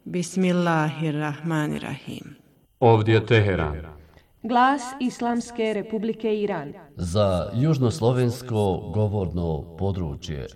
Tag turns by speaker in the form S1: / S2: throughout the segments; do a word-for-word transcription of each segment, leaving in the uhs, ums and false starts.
S1: Bismillahirrahmanirrahim.
S2: Ovdje je Teheran.
S3: Glas Islamske Republike Iran.
S4: Za južnoslovensko govorno područje.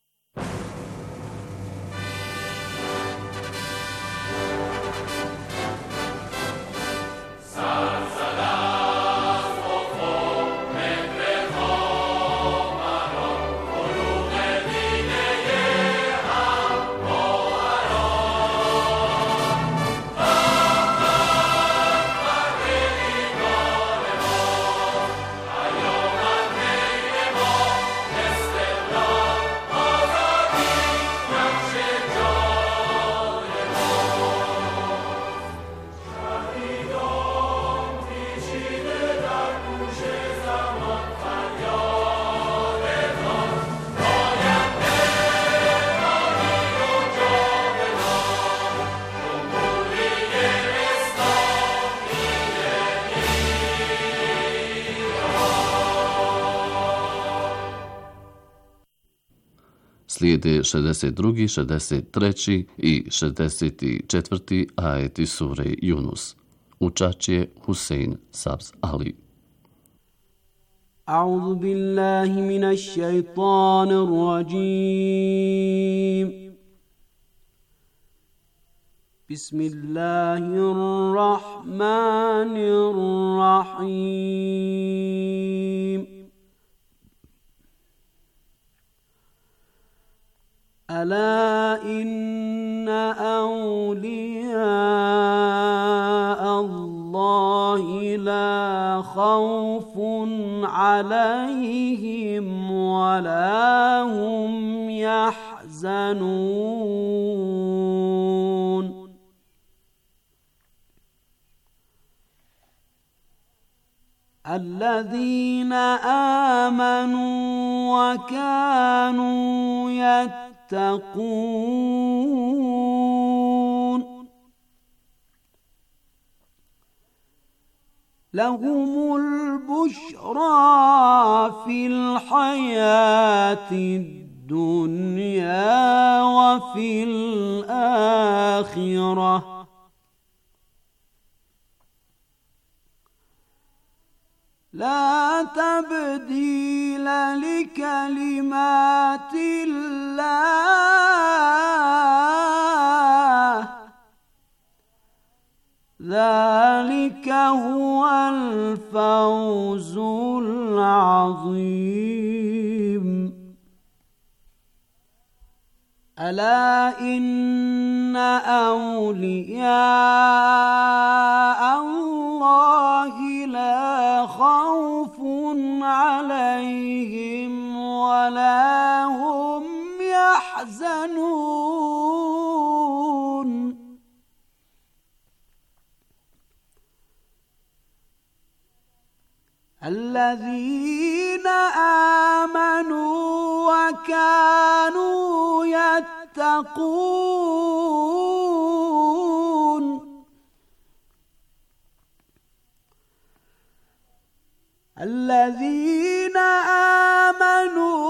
S4: Slijede šezdeset drugi, šezdeset treći i šezdeset četvrti ajeti sure Yunus. Učač je Husein Sabz Ali.
S5: A'udhu billahi minash shaitanir rajim. Bismillahirrahmanirrahim. ألا إن أولياء الله لا خوف عليهم ولا هم يحزنون الذين آمنوا وكانوا يتقون تقون لهم البشرى في الحياة الدنيا وفي الآخرة لا تبديل لكلمات الله ذلك هو الفوز العظيم ألا إن أولياء الله لا خوف عليهم ولا هم يحزنون الذين آمنوا وكانوا يتقون الذين آمنوا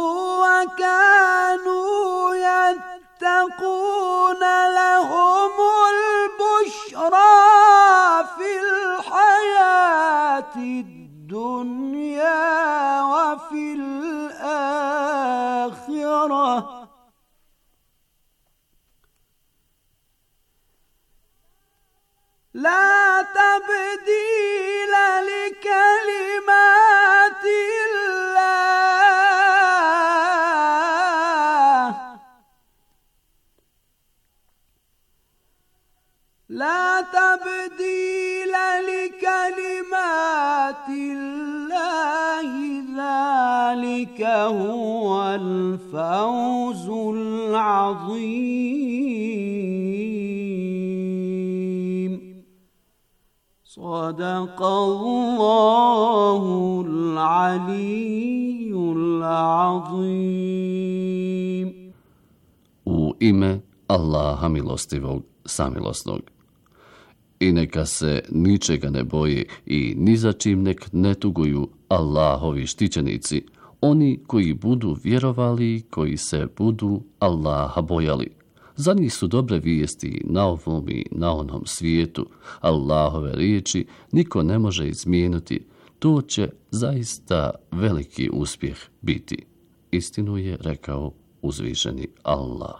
S5: وكانوا يتقون لهم البشرى في الحياة الدنيا وفي الآخرة لا تبديل لكلمات الله لا تبديل لكلمات الله ذلك هو الفوز العظيم صدق الله العلي العظيم.
S4: U ime Allaha milostivog, samilosnog. I neka se ničega ne boje i ni za čim nek ne tuguju Allahovi štićenici, oni koji budu vjerovali, koji se budu Allaha bojali. Za njih su dobre vijesti na ovom i na onom svijetu. Allahove riječi niko ne može izmijeniti. To će zaista veliki uspjeh biti. Istinu je rekao uzvišeni Allah.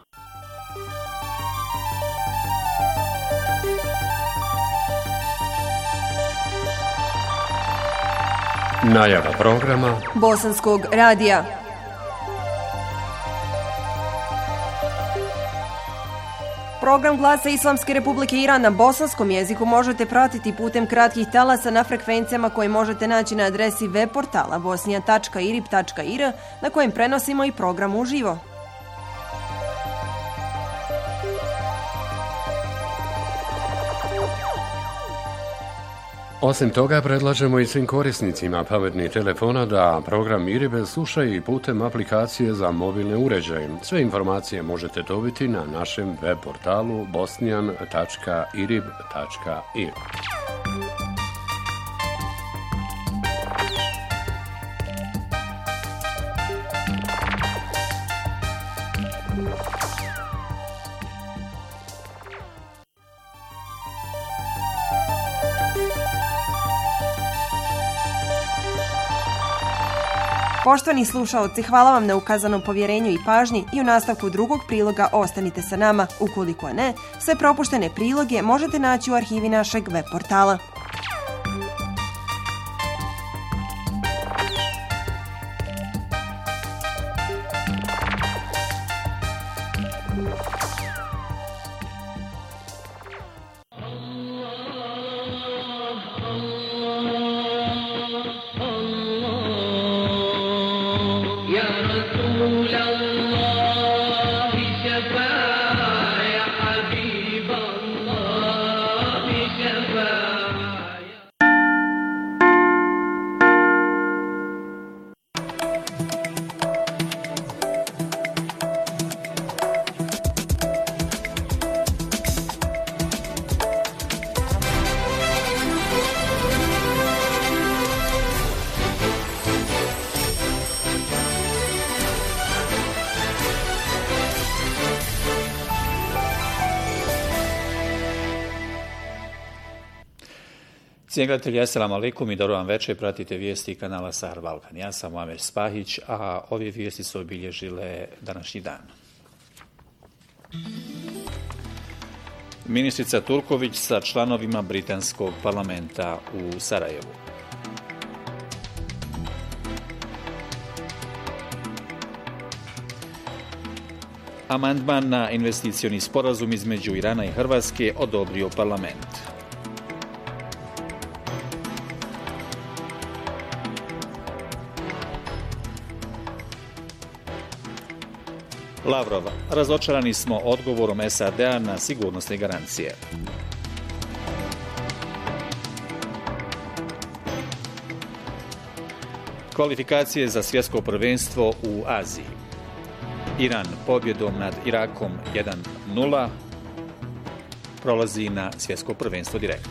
S1: Najava programa
S3: Bosanskog radija. Program Glasa Islamske Republike Iran na bosanskom jeziku možete pratiti putem kratkih talasa na frekvencijama koje možete naći na adresi web portala bosnija tačka irib tačka ir na kojem prenosimo i program uživo.
S1: Osim toga, predlažemo i svim korisnicima pametnih telefona da program Iribe slušaju i putem aplikacije za mobilne uređaje. Sve informacije možete dobiti na našem web portalu bosnijan tačka irib tačka ir.
S3: Poštovani slušaoci, hvala vam na ukazanom povjerenju i pažnji i u nastavku drugog priloga ostanite sa nama. Ukoliko ne, sve propuštene priloge možete naći u arhivi našeg web portala.
S2: Cijenjeni gledatelji, assalamu alaikum i dobro vam večer, pratite vijesti kanala Sahar Balkan. Ja sam Muamer Spahić, a ove vijesti su obilježile današnji dan. Ministrica Turković sa članovima britanskog parlamenta u Sarajevu. Amandman na investicioni sporazum između Irana i Hrvatske odobrio parlament. Lavrov, razočarani smo odgovorom S A D-a na sigurnosne garancije. Kvalifikacije za svjetsko prvenstvo u Aziji. Iran pobjedom nad Irakom jedan nula prolazi na svjetsko prvenstvo direktno.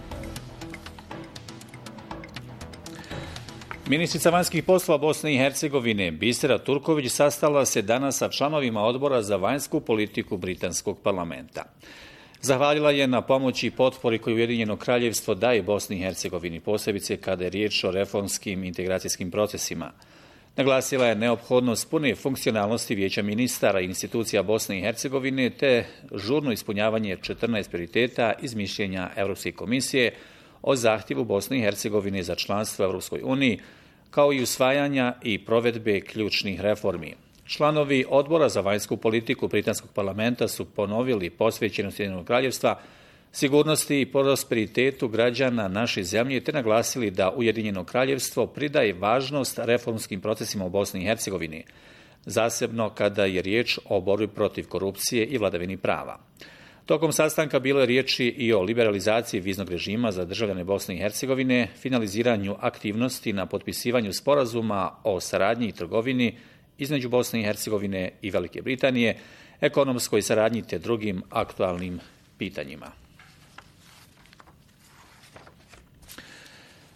S2: Ministrica vanjskih poslova Bosne i Hercegovine Bisera Turković sastala se danas sa članovima odbora za vanjsku politiku britanskog parlamenta. Zahvalila je na pomoći i potpori koju Ujedinjeno kraljevstvo daje Bosni i Hercegovini, posebice kada je riječ o reformskim integracijskim procesima. Naglasila je neophodnost pune funkcionalnosti Vijeća ministara i institucija Bosne i Hercegovine te žurno ispunjavanje četrnaest prioriteta iz mišljenja Europske komisije o zahtjevu Bosne i Hercegovine za članstvo u Europskoj uniji, kao i usvajanja i provedbe ključnih reformi. Članovi odbora za vanjsku politiku britanskog parlamenta su ponovili posvećenost Ujedinjenog kraljevstva sigurnosti i prosperitetu građana naše zemlje te naglasili da Ujedinjeno kraljevstvo pridaje važnost reformskim procesima u Bosni i Hercegovini, zasebno kada je riječ o borbi protiv korupcije i vladavini prava. Tokom sastanka bilo je riječi i o liberalizaciji viznog režima za državljane Bosne i Hercegovine, finaliziranju aktivnosti na potpisivanju sporazuma o saradnji i trgovini između Bosne i Hercegovine i Velike Britanije, ekonomskoj saradnji te drugim aktualnim pitanjima.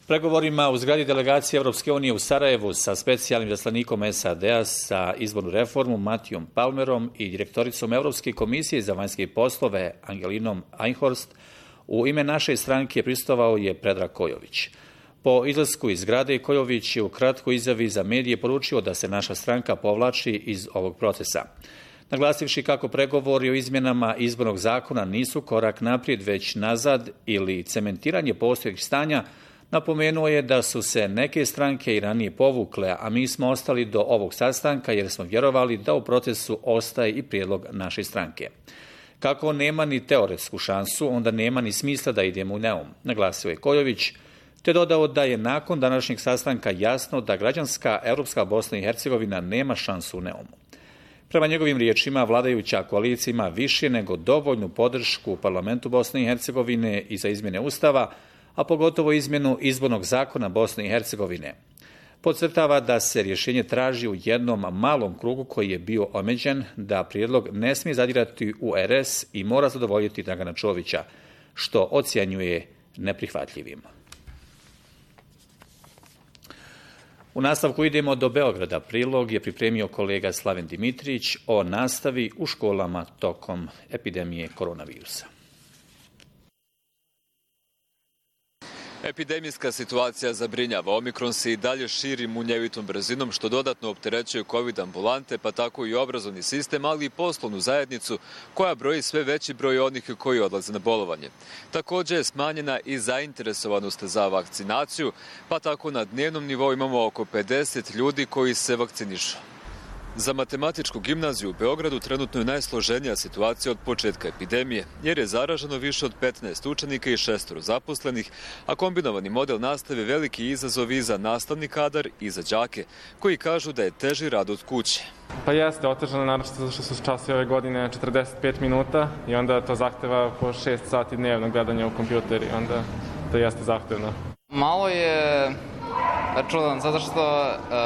S2: Pregovorima u zgradi delegacije Evropske unije u Sarajevu sa specijalnim zaslanikom S A D-a za izbornu reformu Matijom Palmerom i direktoricom Evropske komisije za vanjske poslove Angelinom Einhorst u ime naše stranke prisustvovao je Predrag Kojović. Po izlasku iz zgrade Kojović je u kratkoj izjavi za medije poručio da se naša stranka povlači iz ovog procesa. Naglasivši kako pregovori o izmjenama izbornog zakona nisu korak naprijed već nazad ili cementiranje postojećih stanja, napomenuo je da su se neke stranke i ranije povukle, a mi smo ostali do ovog sastanka jer smo vjerovali da u procesu ostaje i prijedlog naše stranke. Kako nema ni teoretsku šansu, onda nema ni smisla da idemo u Neum, naglasio je Kojović, te dodao da je nakon današnjeg sastanka jasno da građanska Europska Bosna i Hercegovina nema šansu u Neumu. Prema njegovim riječima, vladajuća koalicija ima više nego dovoljnu podršku u parlamentu Bosne i Hercegovine i za izmjene Ustava, a pogotovo izmjenu izbornog zakona Bosne i Hercegovine. Podcrtava da se rješenje traži u jednom malom krugu koji je bio omeđen, da prijedlog ne smije zadirati u R S i mora zadovoljiti Dragana Čovića, što ocjenjuje neprihvatljivim. U nastavku idemo do Beograda. Prilog je pripremio kolega Slaven Dimitrić o nastavi u školama tokom epidemije koronavirusa.
S6: Epidemijska situacija zabrinjava. Omikron se i dalje širi munjevitom brzinom, što dodatno opterećuje COVID ambulante, pa tako i obrazovni sistem, ali i poslovnu zajednicu koja broji sve veći broj onih koji odlaze na bolovanje. Također je smanjena i zainteresovanost za vakcinaciju, pa tako na dnevnom nivou imamo oko pedeset ljudi koji se vakcinišu. Za matematičku gimnaziju u Beogradu trenutno je najsloženija situacija od početka epidemije, jer je zaraženo više od petnaest učenika i šestoro zaposlenih, a kombinovani model nastave veliki izazov i za nastavni kadar i za đake, koji kažu da je teži rad od kuće.
S7: Pa jeste, otežano naravno zato što su časi ove godine četrdeset pet minuta i onda to zahteva po šest sati dnevno gledanja u kompjuter i onda to jeste zahtevno.
S8: Malo je čudan, zato što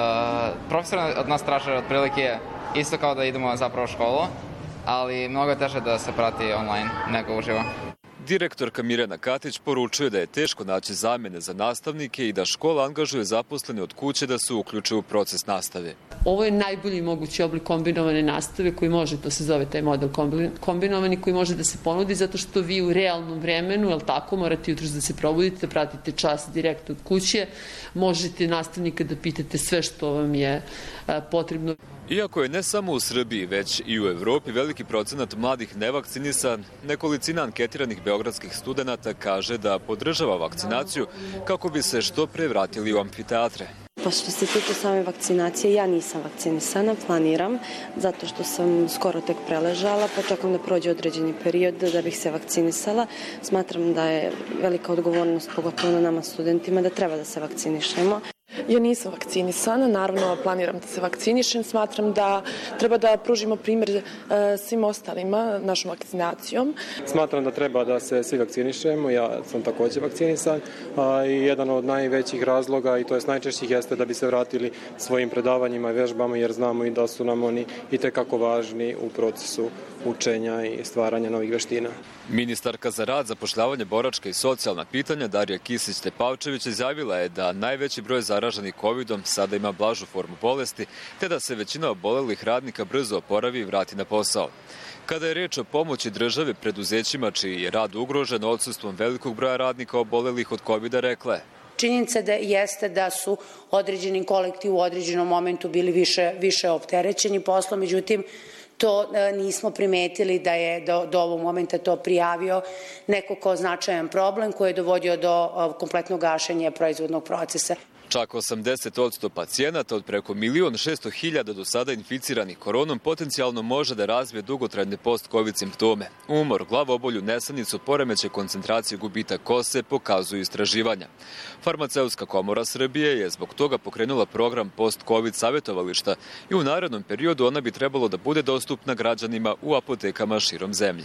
S8: uh, profesor od nas traže otprilike isto kao da idemo zapravo u školu, ali mnogo je teže da se prati online nego uživo.
S6: Direktorka Mirjana Katić poručuje da je teško naći zamjene za nastavnike i da škola angažuje zaposlene od kuće da se uključe u proces nastave.
S9: Ovo je najbolji mogući oblik kombinovane nastave koji može, to se zove taj model kombinovani, koji može da se ponudi zato što vi u realnom vremenu, jel tako, morate jutros da se probudite, da pratite čas direkt od kuće, možete nastavnika da pitate sve što vam je a, potrebno.
S6: Iako je ne samo u Srbiji, već i u Evropi veliki procenat mladih nevakcinisan, nekolicina anketiranih beogradskih studenata kaže da podržava vakcinaciju kako bi se što pre vratili u amfiteatre.
S10: Pa što se tiče same vakcinacije, ja nisam vakcinisana, planiram, zato što sam skoro tek preležala, pa čekam da prođe određeni period da bih se vakcinisala. Smatram da je velika odgovornost, pogotovo na nama studentima, da treba da se vakcinišemo.
S11: Ja nisam vakcinisana, naravno planiram da se vakcinišem, smatram da treba da pružimo primjer e, svim ostalima našom vakcinacijom.
S12: Smatram da treba da se svi vakcinišemo, ja sam također vakcinisan a, i jedan od najvećih razloga i to je najčešćih jeste da bi se vratili svojim predavanjima i vježbama jer znamo i da su nam oni itekako važni u procesu učenja i stvaranja novih vještina.
S6: Ministarka za rad, zapošljavanje, boračka i socijalna pitanja Darija Kisić-Tepavčević izjavila je da najveći broj zaraženih kovidom sada ima blažu formu bolesti, te da se većina obolelih radnika brzo oporavi i vrati na posao. Kada je riječ o pomoći države preduzećima čiji je rad ugrožen odsustvom velikog broja radnika obolelih od kovida, rekla je:
S13: Činjenica da jeste da su određeni kolektiv u određenom momentu bili više, više opterećeni poslom, međutim, to nismo primetili da je do, do ovog momenta to prijavio neko ko značajan problem koji je dovodio do kompletnog gašenja proizvodnog procesa.
S6: Čak osamdeset posto pacijenata od preko milion šesto hiljada do sada inficiranih koronom potencijalno može da razvije dugotrajne post-covid simptome. Umor, glavobolju, nesanicu, poremećaj koncentracije, gubitak kose pokazuju istraživanja. Farmaceutska komora Srbije je zbog toga pokrenula program post-covid savjetovališta i u narednom periodu ona bi trebalo da bude dostupna građanima u apotekama širom zemlje.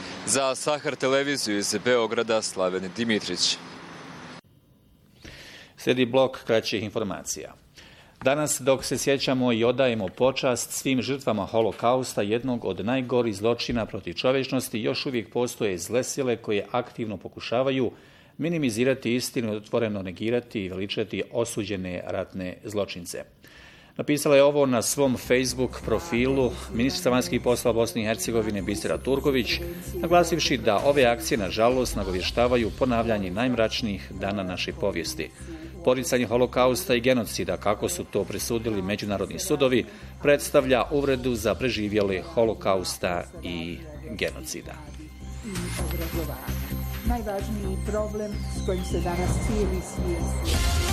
S6: Za Sahar televiziju iz Beograda, Slaven Dimitrić.
S2: Slijedi blok kraćih informacija. Danas, dok se sjećamo i odajemo počast svim žrtvama holokausta, jednog od najgorih zločina protiv čovječnosti, još uvijek postoje zle sile koje aktivno pokušavaju minimizirati istinu, otvoreno negirati i veličati osuđene ratne zločince. Napisala je ovo na svom Facebook profilu ministrica vanjskih poslova Bosne i Hercegovine Bisera Turković, naglasivši da ove akcije, nažalost, nagovještavaju ponavljanje najmračnijih dana naše povijesti. Poricanje holokausta i genocida, kako su to presudili međunarodni sudovi, predstavlja uvredu za preživjele holokausta i genocida.
S14: Najvažniji problem s kojim se danas cijeli svijet.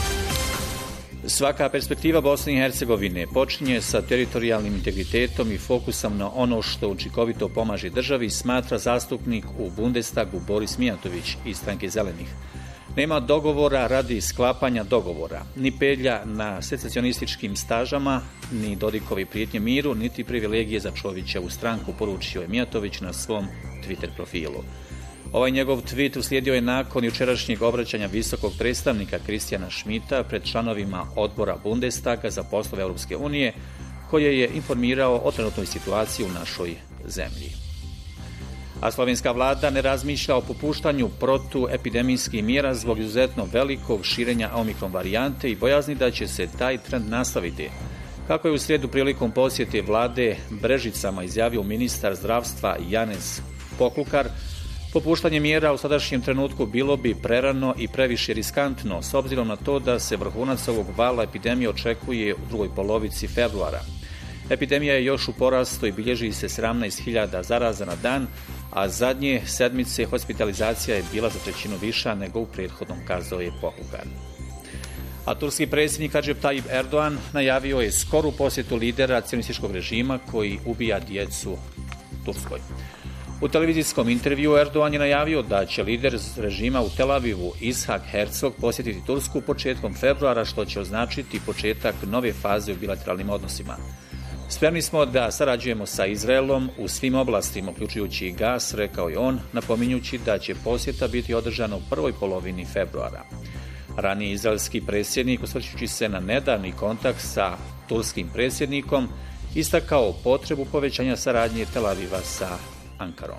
S2: Svaka perspektiva Bosne i Hercegovine počinje sa teritorijalnim integritetom i fokusom na ono što učinkovito pomaže državi, smatra zastupnik u Bundestagu Boris Mijatović iz Stranke Zelenih. Nema dogovora radi sklapanja dogovora, ni pelja na secesionističkim stažama, ni Dodikovi prijetnje miru, niti privilegije za Čovićevu stranku, poručio je Mijatović na svom Twitter profilu. Ovaj njegov tweet uslijedio je nakon jučerašnjeg obraćanja visokog predstavnika Kristijana Schmidta pred članovima odbora Bundestaga za poslove Europske unije, koje je informirao o trenutnoj situaciji u našoj zemlji. A slovenska vlada ne razmišlja o popuštanju protuepidemijskih mjera zbog izuzetno velikog širenja omikron varijante i bojazni da će se taj trend nastaviti. Kako je u srijedu prilikom posjete vlade Brežicama izjavio ministar zdravstva Janez Poklukar, popuštanje mjera u sadašnjem trenutku bilo bi prerano i previše riskantno, s obzirom na to da se vrhunac ovog vala epidemije očekuje u drugoj polovici februara. Epidemija je još u porastu i bilježi se sedamnaest hiljada zaraza na dan, a zadnje sedmice hospitalizacija je bila za trećinu viša nego u prethodnom, kazao je Poklukar. A turski predsjednik Recep Tayyip Erdogan najavio je skoru posjetu lidera cionističkog režima koji ubija djecu Turskoj. U televizijskom intervju Erdogan je najavio da će lider režima u Tel Avivu Ishak Herzog posjetiti Tursku početkom februara, što će označiti početak nove faze u bilateralnim odnosima. Spremni smo da sarađujemo sa Izraelom u svim oblastima, uključujući i gas, rekao je on, napominjući da će posjeta biti održana u prvoj polovini februara. Raniji izraelski predsjednik, osvrćući se na nedavni kontakt sa turskim predsjednikom, istakao potrebu povećanja saradnje Tel Aviva sa Ankarom.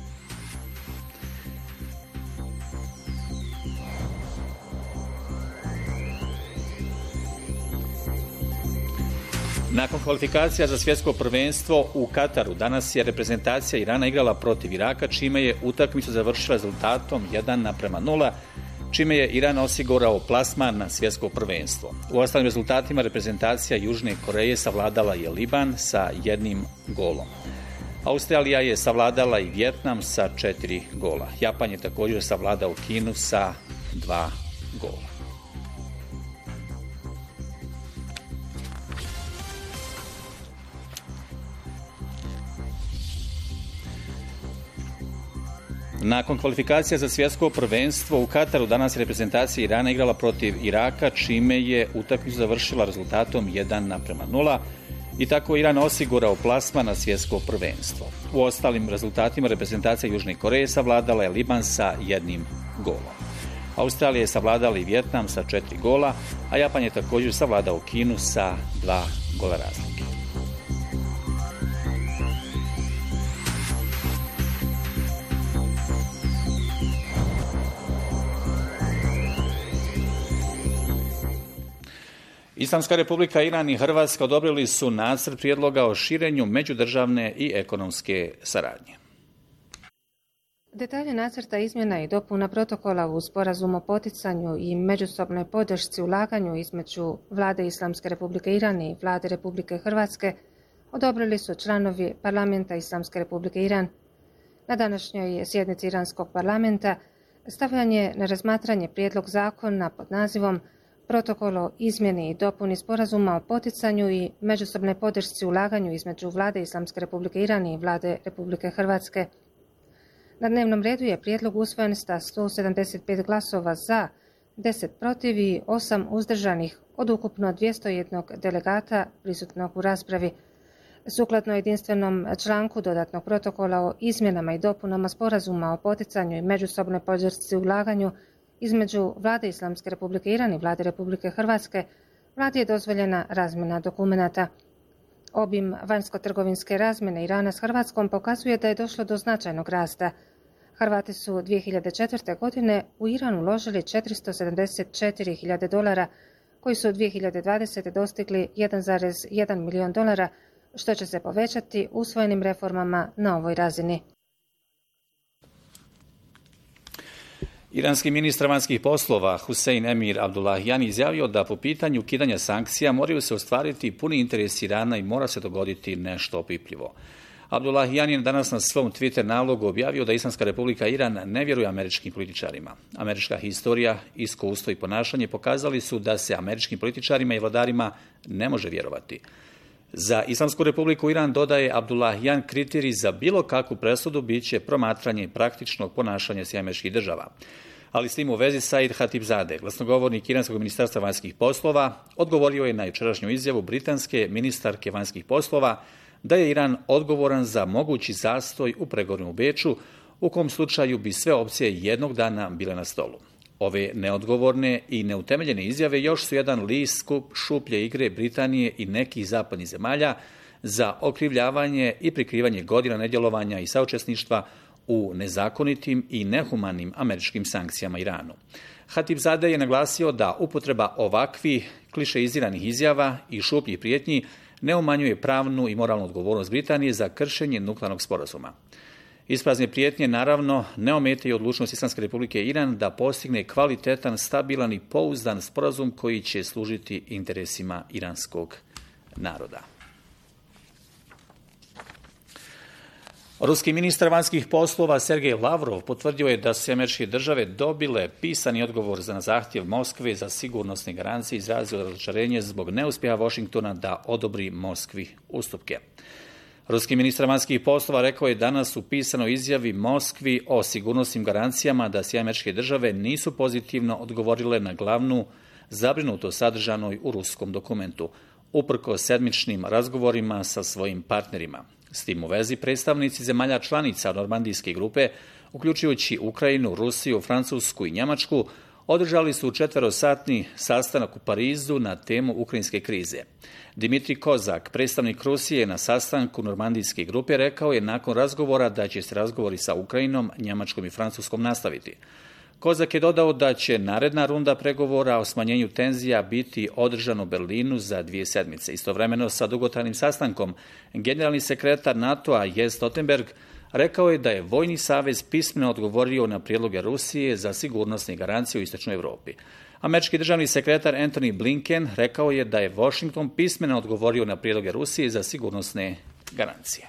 S2: Nakon kvalifikacija za svjetsko prvenstvo u Kataru, danas je reprezentacija Irana igrala protiv Iraka, čime je utakmicu završila rezultatom jedan naprema nula, čime je Iran osigurao plasman na svjetsko prvenstvo. U ostalim rezultatima reprezentacija Južne Koreje savladala je Liban sa jednim golom. Australija je savladala i Vjetnam sa četiri gola. Japan je također savladao Kinu sa dva gola. Nakon kvalifikacija za svjetsko prvenstvo u Kataru, danas je reprezentacija Irana igrala protiv Iraka, čime je utakmicu završila rezultatom jedan naprema nula. I tako Iran osigurao plasman na svjetsko prvenstvo. U ostalim rezultatima reprezentacija Južne Koreje savladala je Liban sa jednim golom. Australija je savladala i Vjetnam sa četiri gola, a Japan je također savladao Kinu sa dva gola razlike. Islamska republika Iran i Hrvatska odobrili su nacrt prijedloga o širenju međudržavne i ekonomske saradnje.
S15: Detalje nacrta izmjena i dopuna protokola u sporazum o poticanju i međusobnoj podršci ulaganju između Vlade Islamske republike Iran i Vlade Republike Hrvatske odobrili su članovi Parlamenta Islamske republike Iran. Na današnjoj sjednici Iranskog parlamenta stavljan je na razmatranje prijedlog zakona pod nazivom Protokol o izmjeni i dopuni sporazuma o poticanju i međusobnoj podršci ulaganju između Vlade Islamske republike Iran i Vlade Republike Hrvatske. Na dnevnom redu je prijedlog usvojen sa sto sedamdeset pet glasova za, deset protiv i osam uzdržanih od ukupno dvjesto jedan delegata prisutnog u raspravi. Sukladno jedinstvenom članku dodatnog protokola o izmjenama i dopunama sporazuma o poticanju i međusobnoj podršci ulaganju između Vlade Islamske republike Iran i Vlade Republike Hrvatske, Vladi je dozvoljena razmjena dokumenata. Obim vanjsko-trgovinske razmjene Irana s Hrvatskom pokazuje da je došlo do značajnog rasta. Hrvati su dvije hiljade četvrte. godine u Iran uložili četiristo sedamdeset četiri hiljade dolara, koji su u dvije hiljade dvadesete. dostigli jedan zarez jedan milion dolara, što će se povećati usvojenim reformama na ovoj razini.
S2: Iranski ministar vanjskih poslova Husein Emir Abdullahian izjavio da po pitanju ukidanja sankcija moraju se ostvariti puni interes Irana i mora se dogoditi nešto opipljivo. Abdullahian je danas na svom Twitter nalogu objavio da Islamska republika Iran ne vjeruje američkim političarima. Američka historija, iskustvo i ponašanje pokazali su da se američkim političarima i vladarima ne može vjerovati. Za Islamsku republiku Iran, dodaje Abdullahian, kriterij za bilo kakvu presudu biće promatranje praktičnog ponašanja svih američkih država. Ali s tim u vezi Said Hatibzadeh, glasnogovornik Iranskog ministarstva vanjskih poslova, odgovorio je na jučerašnju izjavu britanske ministarke vanjskih poslova da je Iran odgovoran za mogući zastoj u pregovorima u Beču, u kom slučaju bi sve opcije jednog dana bile na stolu. Ove neodgovorne i neutemeljene izjave još su jedan list skup šuplje igre Britanije i nekih zapadnih zemalja za okrivljavanje i prikrivanje godina nedjelovanja i saučesništva u nezakonitim i nehumanim američkim sankcijama Iranu. Hatibzadeh je naglasio da upotreba ovakvih klišeiziranih izjava i šupljih prijetnji ne umanjuje pravnu i moralnu odgovornost Britanije za kršenje nuklearnog sporazuma. Isprazne prijetnje naravno ne ometaju odlučnost Islamske republike Iran da postigne kvalitetan, stabilan i pouzdan sporazum koji će služiti interesima iranskog naroda. Ruski ministar vanjskih poslova Sergej Lavrov potvrdio je da su američke države dobile pisani odgovor za zahtjev Moskve za sigurnosne garancije i izrazio razočarenje zbog neuspjeha Washingtona da odobri Moskvi ustupke. Ruski ministar vanjskih poslova rekao je danas u pisanoj izjavi Moskvi o sigurnosnim garancijama da sve američke države nisu pozitivno odgovorile na glavnu zabrinutost sadržanoj u ruskom dokumentu, uprkos sedmičnim razgovorima sa svojim partnerima. S tim u vezi predstavnici zemalja članica Normandijske grupe, uključujući Ukrajinu, Rusiju, Francusku i Njemačku, održali su četverosatni sastanak u Parizu na temu ukrajinske krize. Dimitrij Kozak, predstavnik Rusije na sastanku Normandijske grupe, rekao je nakon razgovora da će se razgovori sa Ukrajinom, Njemačkom i Francuskom nastaviti. Kozak je dodao da će naredna runda pregovora o smanjenju tenzija biti održana u Berlinu za dvije sedmice. Istovremeno sa dugotrajnim sastankom generalni sekretar NATO-a Jens Stoltenberg rekao je da je Vojni savez pismeno odgovorio na prijedloge Rusije za sigurnosne garancije u Istočnoj Europi. Američki državni sekretar Antony Blinken rekao je da je Washington pismeno odgovorio na prijedloge Rusije za sigurnosne garancije.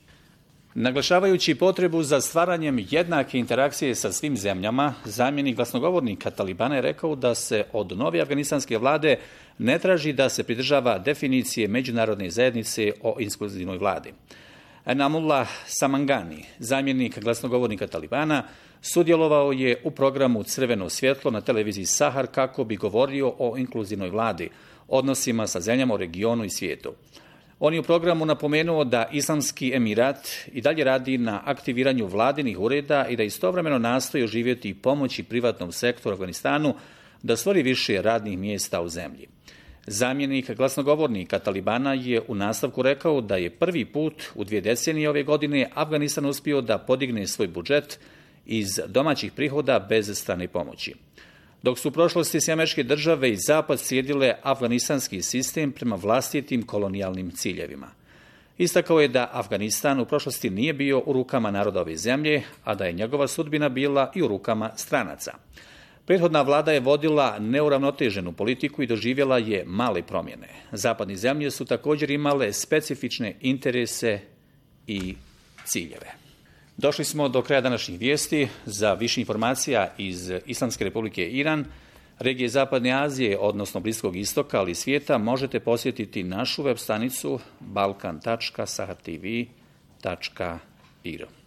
S2: Naglašavajući potrebu za stvaranjem jednake interakcije sa svim zemljama, zamjenik glasnogovornika Talibana je rekao da se od nove afganistanske vlade ne traži da se pridržava definicije međunarodne zajednice o inkluzivnoj vladi. Enamullah Samangani, zamjenik glasnogovornika Talibana, sudjelovao je u programu Crveno svjetlo na televiziji Sahar kako bi govorio o inkluzivnoj vladi, odnosima sa zemljama u regionu i svijetu. On je u programu napomenuo da Islamski Emirat i dalje radi na aktiviranju vladinih ureda i da istovremeno nastoji oživjeti i pomoći privatnom sektoru u Afganistanu da stvori više radnih mjesta u zemlji. Zamjenik glasnogovornika Talibana je u nastavku rekao da je prvi put u dvije decenije ove godine Afganistan uspio da podigne svoj budžet iz domaćih prihoda bez strane pomoći. Dok su u prošlosti sve američke države i Zapad slijedile afganistanski sistem prema vlastitim kolonijalnim ciljevima. Istakao je da Afganistan u prošlosti nije bio u rukama naroda ove zemlje, a da je njegova sudbina bila i u rukama stranaca. Prethodna vlada je vodila neuravnoteženu politiku i doživjela je male promjene. Zapadne zemlje su također imale specifične interese i ciljeve. Došli smo do kraja današnjih vijesti. Za više informacija iz Islamske republike Iran, regije Zapadne Azije, odnosno Bliskog istoka, ali i svijeta, možete posjetiti našu web stranicu balkan tačka sahar t v tačka i r.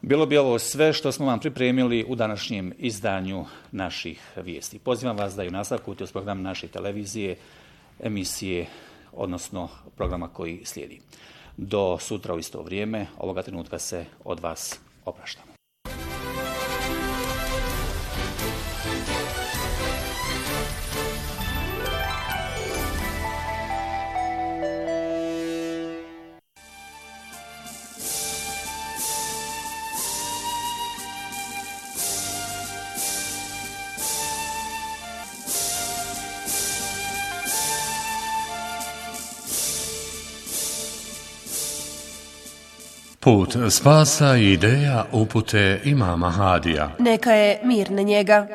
S2: Bilo bi ovo sve što smo vam pripremili u današnjem izdanju naših vijesti. Pozivam vas da i u nastavku uz program naše televizije, emisije, odnosno programa koji slijedi. Do sutra u isto vrijeme, ovoga trenutka se od vas opraštamo.
S1: Put spasa i ideja upute imama Hadija.
S3: Neka je mir na njega.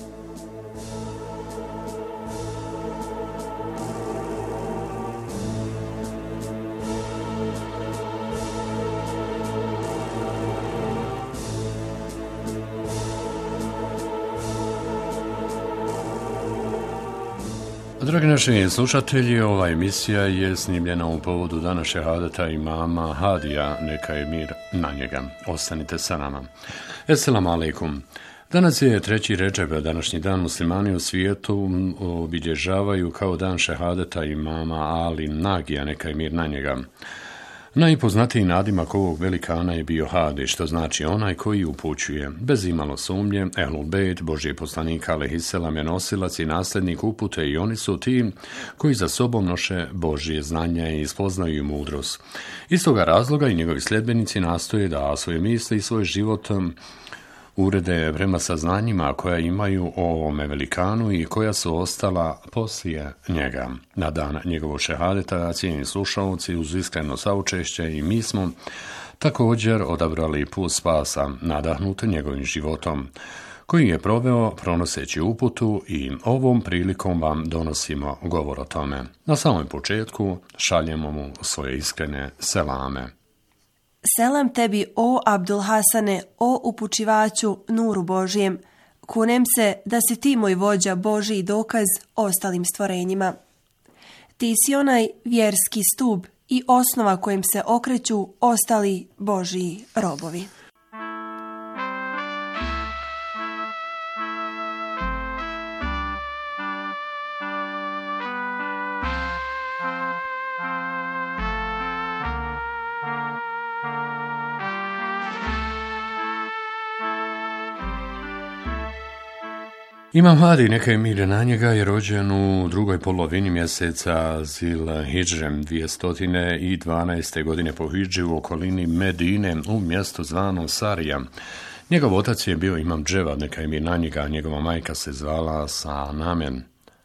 S1: Dragi naši slušatelji, ova emisija je snimljena u povodu dana šehadeta imama Hadija, neka je mir na njega. Ostanite sa nama. Esselamu alaikum. Danas je treći Redžeb, današnji dan muslimani u svijetu obilježavaju kao dan šehadeta imama Ali Nagija, neka je mir na njega. Najpoznatiji nadimak ovog velikana je bio Hadi, što znači onaj koji upućuje. Bez imalo sumnje, Ehlul Bejt, Božji poslanik alejhiselam je nosilac i nasljednik upute i oni su ti koji za sobom noše Božje znanje i spoznaju mudrost. Iz toga razloga i njegovi sljedbenici nastoje da svoje misli i svoj život urede prema saznanjima koja imaju o ovome velikanu i koja su ostala poslije njega. Na dan njegovog šehadeta, cijenjeni slušalci, uz iskreno saučešće i mi smo također odabrali put spasa, nadahnut njegovim životom, koji je proveo pronoseći uputu i ovom prilikom vam donosimo govor o tome. Na samom početku šaljemo mu svoje iskrene selame.
S3: Selam tebi, o Abdul Hasane, o upućivaču nuru Božijem. Kunem se da si ti moj vođa Božji dokaz ostalim stvorenjima. Ti si onaj vjerski stup i osnova kojim se okreću ostali Božji robovi.
S1: Imam Hadi, neka je mir na njega, je rođen u drugoj polovini mjeseca Zil Hidžrem dvjesto dvanaeste. godine po Hidži u okolini Medine u mjestu zvanom Sarija. Njegov otac je bio Imam Dževad, neka je mir na njega, a njegova majka se zvala Sanamen.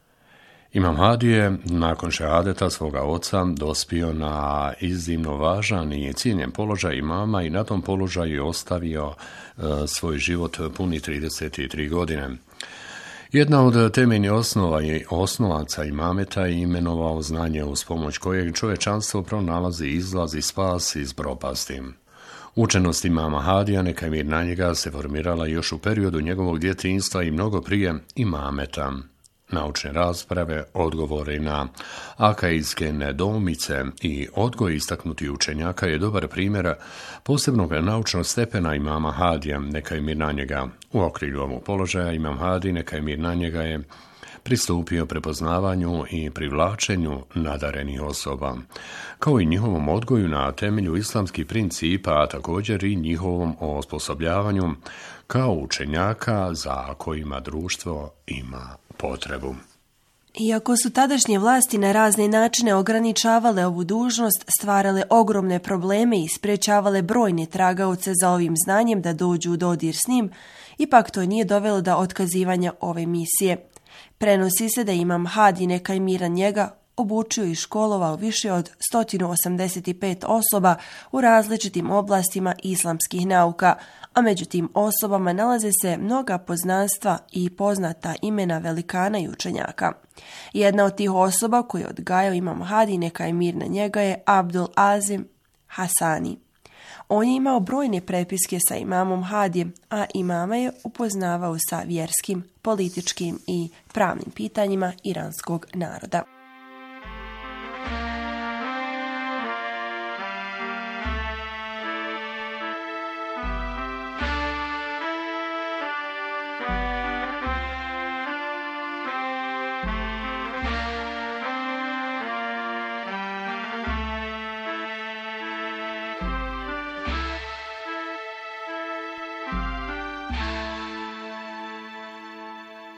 S1: Imam Hadi je nakon šehadeta svoga oca dospio na iznimno važan i cijenjen položaj imama i na tom položaju je ostavio e, svoj život puni trideset tri godine. Jedna od temeljnih osnova i osnovaca imameta je imenovao znanje uz pomoć kojeg čovječanstvo pronalazi izlaz i spas iz propasti. Učenost imama Hadija, neka je mir na njega, se formirala još u periodu njegovog djetinjstva i mnogo prije imameta. Naučne rasprave, odgovore na akaidske nedoumice i odgoj istaknuti učenjaka je dobar primjer posebnog naučnog stepena imama Hadija, neka je mir na njega. U okrilju ovog položaja imam Hadi, neka je mir na njega, je pristupio prepoznavanju i privlačenju nadarenih osoba, kao i njihovom odgoju na temelju islamskih principa, a također i njihovom osposobljavanju kao učenjaka za kojima društvo ima potrebu.
S3: Iako su tadašnje vlasti na razne načine ograničavale ovu dužnost, stvarale ogromne probleme i sprečavale brojne tragaoce za ovim znanjem da dođu u dodir s njim, ipak to nije dovelo do otkazivanja ove misije. Prenosi se da imam Hadi, neka je mir na njega, obučio i školovao više od sto osamdeset pet osoba u različitim oblastima islamskih nauka, a među tim osobama nalaze se mnoga poznanstva i poznata imena velikana i učenjaka. Jedna od tih osoba koju je odgajao imam Hadi, neka je mir na njega, je Abdul Azim Hasani. On je imao brojne prepiske sa imamom Hadijem, a imama je upoznavao sa vjerskim, političkim i pravnim pitanjima iranskog naroda.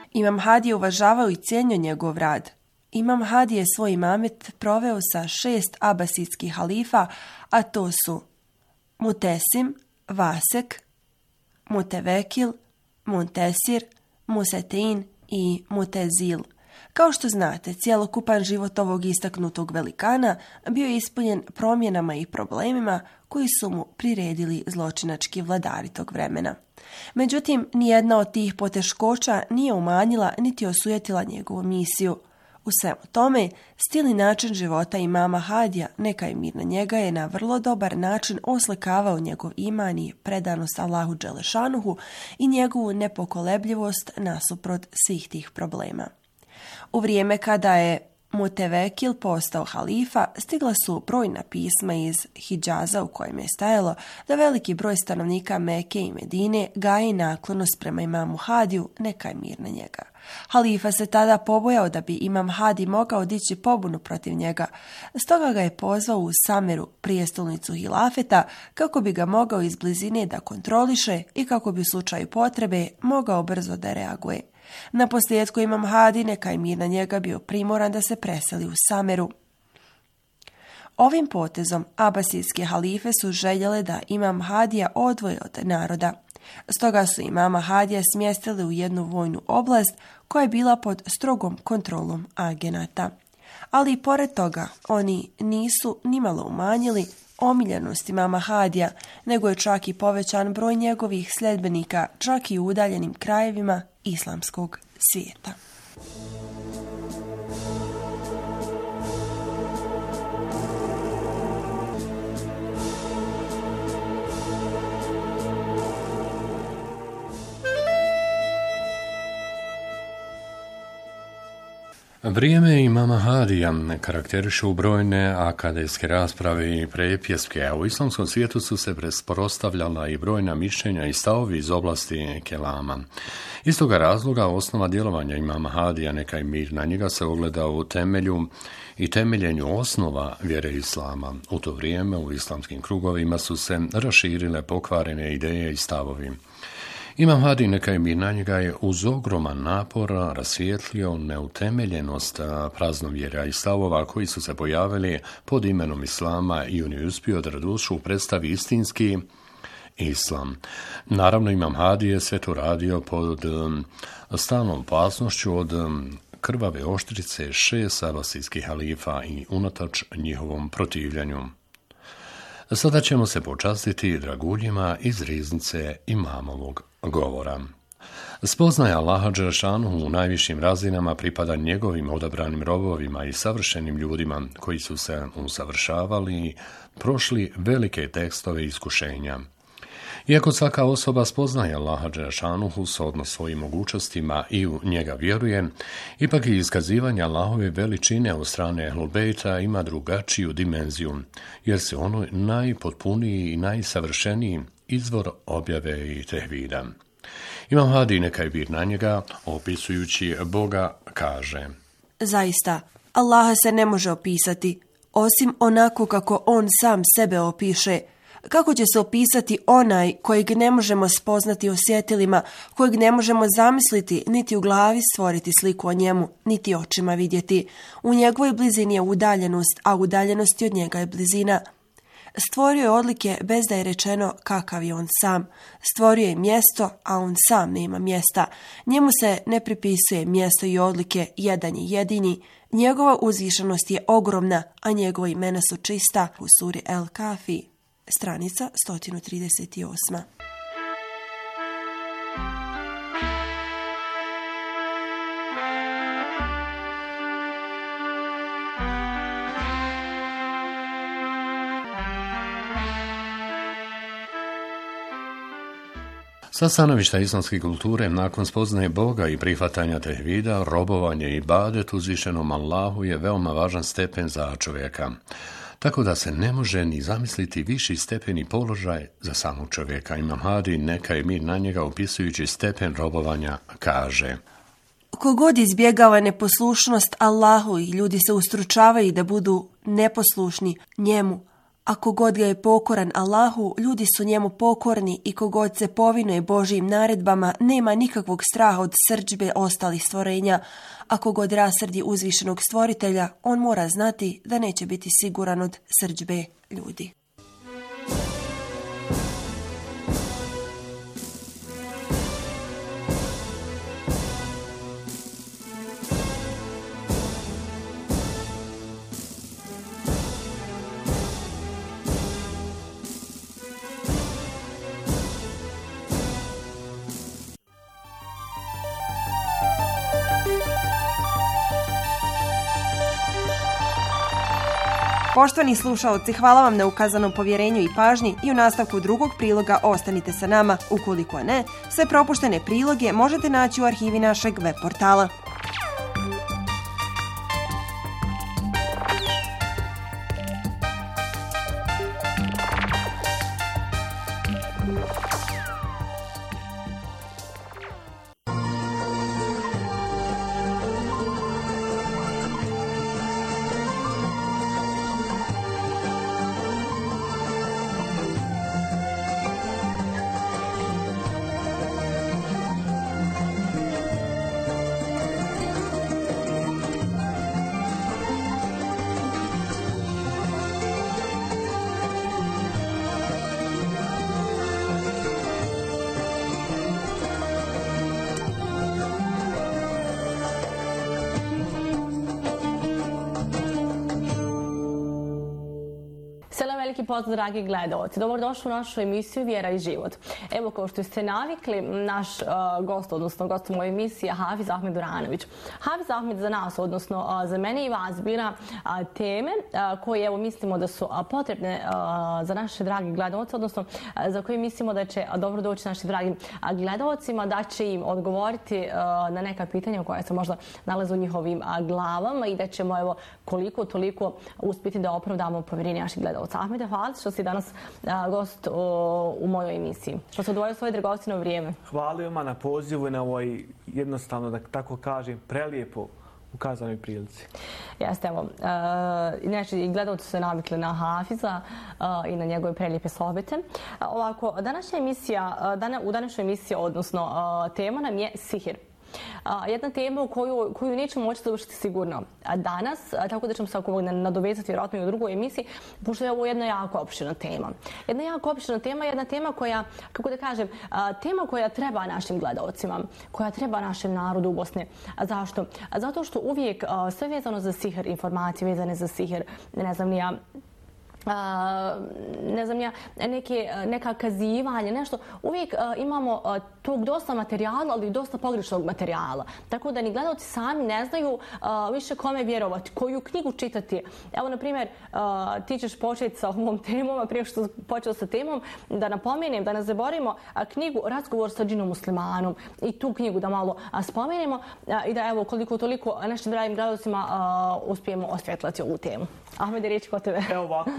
S3: Imam Hadi je uvažavao i cijenio njegov rad. Imam Hadi je svoj imamet proveo sa šest abasidskih halifa, a to su Mutesim, Vasek, Mutevekil, Muntesir, Musetein i Mutezil. Kao što znate, cjelokupan život ovog istaknutog velikana bio je ispunjen promjenama i problemima koji su mu priredili zločinački vladari tog vremena. Međutim, nijedna od tih poteškoća nije umanjila niti osujetila njegovu misiju. U svemu tome, stil i način života imama Hadija, neka je mir na njega, je na vrlo dobar način oslikavao njegov iman i predanost Allahu Đelešanuhu i njegovu nepokolebljivost nasuprot svih tih problema. U vrijeme kada je Mutevekil postao halifa, stigla su brojna pisma iz Hidžaza u kojem je stajalo da veliki broj stanovnika Mekke i Medine gaji naklonost prema imamu Hadiju, neka je mir na njega. Halifa se tada pobojao da bi imam Hadi mogao dići pobunu protiv njega, stoga ga je pozvao u Sameru, prijestolnicu hilafeta, kako bi ga mogao iz blizine da kontroliše i kako bi u slučaju potrebe mogao brzo da reaguje. Na posljedku imam Hadi, neka je mir na njega, bio primoran da se preseli u Sameru. Ovim potezom abasidske halife su željele da imam Hadija odvoje od naroda. Stoga su imama Hadija smjestili u jednu vojnu oblast koja je bila pod strogom kontrolom agenata. Ali i pored toga oni nisu nimalo umanjili omiljenost imama Hadija, nego je čak i povećan broj njegovih sljedbenika, čak i u udaljenim krajevima islamskog svijeta.
S1: Vrijeme imama Hadija karakterišu brojne akademske rasprave i prepjeske, a u islamskom svijetu su se pretpostavljala i brojna mišljenja i stavovi iz oblasti kelama. Iz toga razloga osnova djelovanja imama Hadija, neka je mir na njega, se ogleda u temelju i temeljenju osnova vjere islama. U to vrijeme u islamskim krugovima su se raširile pokvarene ideje i stavovi. Imam Hadi, neka je mir na njega, je uz ogroman napor rasvijetlio neutemeljenost praznovjerja i stavova koji su se pojavili pod imenom islama i on je uspio da dušu predstavi istinski islam. Naravno, Imam Hadi je sve to radio pod um, stalnom opasnošću od um, krvave oštrice šest abasidskih halifa i unatoč njihovom protivljanju. Sada ćemo se počastiti draguljima iz riznice imamovog govora. Spoznaja Allaha Đelešanuhu u najvišim razinama pripada njegovim odabranim robovima i savršenim ljudima koji su se usavršavali i prošli velike tekstove iskušenja. Iako svaka osoba spoznaje Allaha Đelešanuhu shodno svojim mogućnostima i u njega vjeruje, ipak i iskazivanje Allahove veličine od strane Ehlul Bejta ima drugačiju dimenziju, jer se ono najpotpuniji i najsavršeniji izvor objave i tehvida. Imam Hadi, neka je mir na njega, opisujući Boga, kaže:
S3: Zaista, Allaha se ne može opisati, osim onako kako on sam sebe opiše. Kako će se opisati onaj kojeg ne možemo spoznati osjetilima, kojeg ne možemo zamisliti, niti u glavi stvoriti sliku o njemu, niti očima vidjeti. U njegovoj blizini je udaljenost, a udaljenosti od njega je blizina. Stvorio je odlike bez da je rečeno kakav je on sam. Stvorio je mjesto, a on sam nema mjesta. Njemu se ne pripisuje mjesto i odlike, jedan je jedini. Njegova uzvišenost je ogromna, a njegova imena su čista. U suri El Kafi, stranica sto trideset osam.
S1: Sa stanovišta islamske kulture, nakon spoznaje Boga i prihvatanja tehvida, robovanje i ibadet uzvišenom Allahu je veoma važan stepen za čovjeka. Tako da se ne može ni zamisliti viši stepen i položaj za samog čovjeka. Imam Hadi, neka je mir na njega, opisujući stepen robovanja, kaže:
S3: Kogod izbjegava neposlušnost Allahu i ljudi se ustručavaju da budu neposlušni njemu, Ako god ga je pokoran Allahu, ljudi su njemu pokorni i kogod se povinuje Božijim naredbama, nema nikakvog straha od srdžbe ostalih stvorenja. Ako god rasrdi uzvišenog stvoritelja, on mora znati da neće biti siguran od srdžbe ljudi. Poštovani slušaoci, hvala vam na ukazanom povjerenju i pažnji i u nastavku drugog priloga ostanite sa nama. Ukoliko ne, sve propuštene priloge možete naći u arhivi našeg web portala.
S16: Veliki pozdrav, dragi gledalci. Dobrodošli u našu emisiju Vjera i život. Evo, kao što ste navikli, naš uh, gost, odnosno gost u mojoj emisiji je Hafiz Ahmed Duranović. Hafiz Ahmed za nas, odnosno uh, za mene i vas, bira uh, teme uh, koje, evo, mislimo da su uh, potrebne uh, za naše dragi gledalce, odnosno uh, za koje mislimo da će uh, dobro doći našim dragim uh, gledalcima, da će im odgovoriti uh, na neka pitanja koja se možda nalaze u njihovim uh, glavama i da ćemo, evo, koliko toliko uspjeti da opravdamo povjerenje naših gledalca. Ahmede, hvala što si danas a, gost o, u mojoj emisiji. Što se odvojio svoje dragocjeno vrijeme.
S17: Hvala vam na pozivu i na ovoj, jednostavno da tako kažem, prelijepo ukazanoj prilici.
S16: Jeste, evo. Inače, i gledalci su se navikli na Hafiza a, i na njegove prelijepe sohbete. A, ovako, današnja emisija, dana, u današnjoj emisiji, odnosno a, tema nam je sihir. Uh, jedna tema koju, koju nećemo moći završiti sigurno danas, a, tako da ćemo se ako nadovezati vjerojatno i u drugoj emisiji, pošto je ovo jedna jako opširna tema. Jedna jako opširna tema, jedna tema koja, kako da kažem, a, tema koja treba našim gledalcima, koja treba našem narodu u Bosni. A zašto? A zato što uvijek a, sve vezano za sihir, informacije vezane za sihir, ne znam ni ja, Uh, ne znam ja, neke, neka kazivanja, nešto. Uvijek uh, imamo uh, tog dosta materijala, ali i dosta pogrešnog materijala. Tako da ni gledalci sami ne znaju uh, više kome vjerovati, koju knjigu čitati. Evo, na primjer, uh, ti ćeš početi sa ovom temom, a prije što počeo sa temom, da napomenem, da ne zaboravimo uh, knjigu Razgovor sa džinom muslimanom i tu knjigu da malo uh, spomenemo uh, i da, evo, koliko toliko našim dragim gledalcima uh, uspijemo osvjetlati ovu temu. Ahmede, riječ kod tebe.
S17: Evo ovako,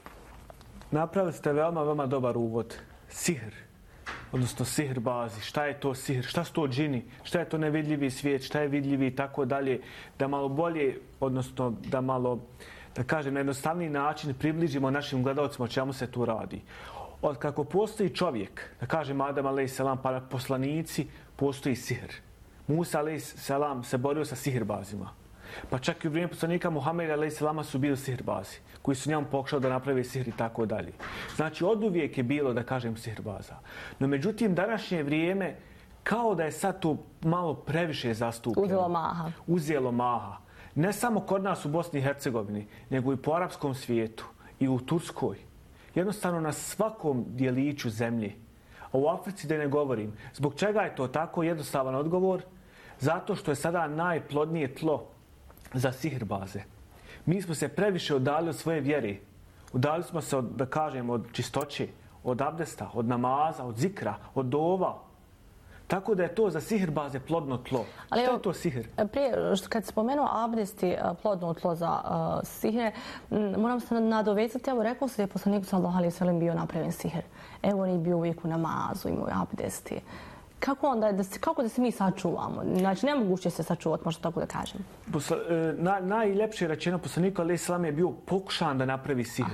S17: napravili ste veoma, veoma dobar uvod. Sihr, odnosno sihr bazi. Šta je to sihr? Šta su to džini? Šta je to nevidljivi svijet? Šta je vidljivi i tako dalje? Da malo bolje, odnosno da malo, da kažem, na jednostavniji način približimo našim gledalcima o čemu se tu radi. Od kako postoji čovjek, da kažem Adam alejhi selam, pa poslanici, postoji sihr. Musa alejhi selam se borio sa sihrbazima. Pa čak i u vrijeme poslanika Muhameda alejhi selama su bili sihirbazi, koji su njemu pokušali da naprave sihr i tako dalje. Znači, od uvijek je bilo, da kažem, sihirbaza. No, međutim, današnje vrijeme, kao da je sad tu malo previše zastupljeno.
S16: Uzelo maha.
S17: Uzelo maha. Ne samo kod nas u Bosni i Hercegovini, nego i po arapskom svijetu i u Turskoj. Jednostavno na svakom dijeliću zemlje. A u Africi da ne govorim. Zbog čega je to tako? Jednostavan odgovor. Zato što je sada najplodnije tlo za sihirbaze. Mi smo se previše udali od svoje vjere. Udali smo se, od, da kažem, od čistoće, od abdesta, od namaza, od zikra, od dova. Tako da je to za sihirbaze plodno tlo.
S16: Ali
S17: što je to sihir?
S16: Prije, kad spomenuo abdest i plodno tlo za uh, sihir, moram se nadovezati, evo rekao se da je poslanik sallallahu alejhi ve sellem bio napravljen sihir. Evo on je bio uvijek u namazu, imao abdesti. Kako onda, da se, kako da se mi sačuvamo? Znači, nemoguće se sačuvati, možda tako da kažem.
S17: Posla, na, najljepše rečeno, poslanik alejhi selam je bio pokušan da napravi sihir.